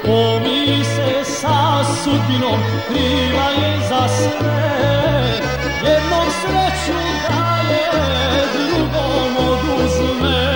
Pomiri se sa sudbinom, kriva je za sve. Jednom sreću daje, drugom oduzme.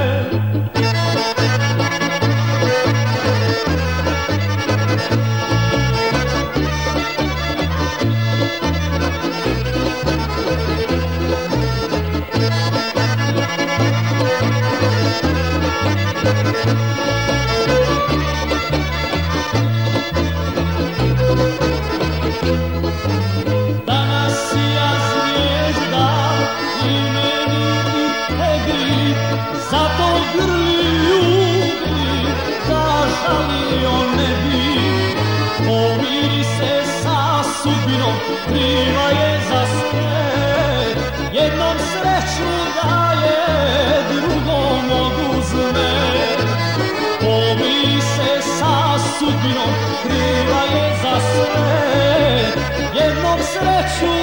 Zato grli ljubi, da žalio ne bi. Pomiri se sa sudbinom, kriva je za sve. Jednom sreću daje, drugom oduzme. Pomiri se sa sudbinom, kriva je za sve. Jednom sreću